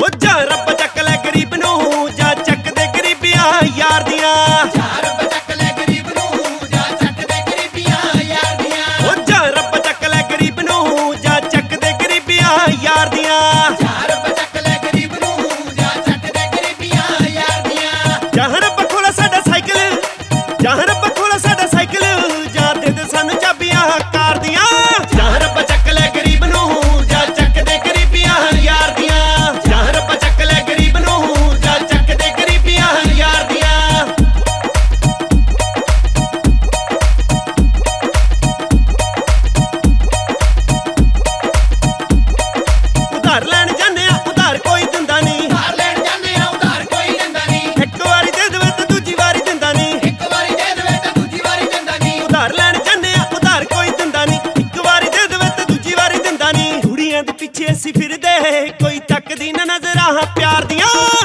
ਉਹ ਜਾ ਰੱਬ ਚੱਕ ਲੈ ਗਰੀਬ ਨੂੰ ਜਾਂ ਚੱਕ ਦੇ ਗਰੀਬੀਆਂ ਯਾਰ ਦੀਆਂ। ਜਾ ਰੱਬ ਚੱਕ ਲੈ ਗਰੀਬ ਨੂੰ ਜਾਂ ਚੱਕ ਦੇ ਗਰੀਬੀਆਂ ਯਾਰ ਦੀਆਂ। ਉਹ ਜਾ ਰੱਬ ਚੱਕ ਲੈ ਗਰੀਬ ਨੂੰ ਜਾਂ ਚੱਕ ਦੇ ਗਰੀਬੀਆਂ ਯਾਰ ਦੀਆਂ। ਜਾ ਰੱਬ ਚੱਕ ਲੈ ਗਰੀਬ ਨੂੰ ਜਾਂ ਚੱਕ ਦੇ ਗਰੀਬੀਆਂ ਯਾਰ ਦੀਆਂ। ਜਾਂ ਰੱਬ ਖੋਲਾ ਸਾਡਾ ਸਾਈਕਲ, ਜਾਂ ਰੱਬ ਖੋਲਾ ਸਾਡਾ ਸਾਈਕਲ, ਜਾਂ ਦੇ ਦੇ ਸਾਨੂੰ ਚਾਬੀਆਂ ਕਾਰ ਦੀਆਂ। ਜਾਂ ਰੱਬ ਚੱਕ ਲੈ ਗਰੀਬ ਨੂੰ ਜਾਂ ਚੱਕ ਦੇ ਗਰੀਬੀਆਂ ਯਾਰ ਦੀਆਂ। ਜਾਂ ਰੱਬ ਚੱਕ ਲੈ ਗਰੀਬ ਨੂੰ ਜਾਂ ਚੱਕ ਦੇ ਗਰੀਬੀਆਂ ਯਾਰ ਦੀਆਂ। ਉਧਾਰ ਲੈਣ ਜਾਂਦੇ ਆ ਉਧਾਰ ਕੋਈ ਦਿੰਦਾ ਨਹੀਂ। ਉਧਾਰ ਲੈਣ ਜਾਂਦੇ ਆ ਉਧਾਰ ਕੋਈ ਦਿੰਦਾ ਨਹੀਂ। ਇੱਕ ਵਾਰੀ ਦੇ ਦੇਵੇ ਤੇ ਦੂਜੀ ਵਾਰੀ ਦਿੰਦਾ ਨਹੀਂ। ਇੱਕ ਵਾਰੀ ਦੇ ਦੇਵੇ ਤੇ ਦੂਜੀ ਵਾਰੀ ਦਿੰਦਾ ਨਹੀਂ। ਉਧਾਰ ਲੈਣ ਜਾਂਦੇ ਆ ਉਧਾਰ ਕੋਈ ਦਿੰਦਾ ਨਹੀਂ। ਇੱਕ ਵਾਰੀ ਦੇ ਦੇਵੇ ਤੇ ਦੂਜੀ ਵਾਰੀ ਦਿੰਦਾ ਨਹੀਂ। ਕੁੜੀਆਂ ਦੇ ਪਿੱਛੇ ਅਸੀਂ ਫਿਰਦੇ ਕੋਈ ਤੱਕਦੀ ਨਾ ਨਜ਼ਰਾਂ ਪਿਆਰ ਦੀਆਂ।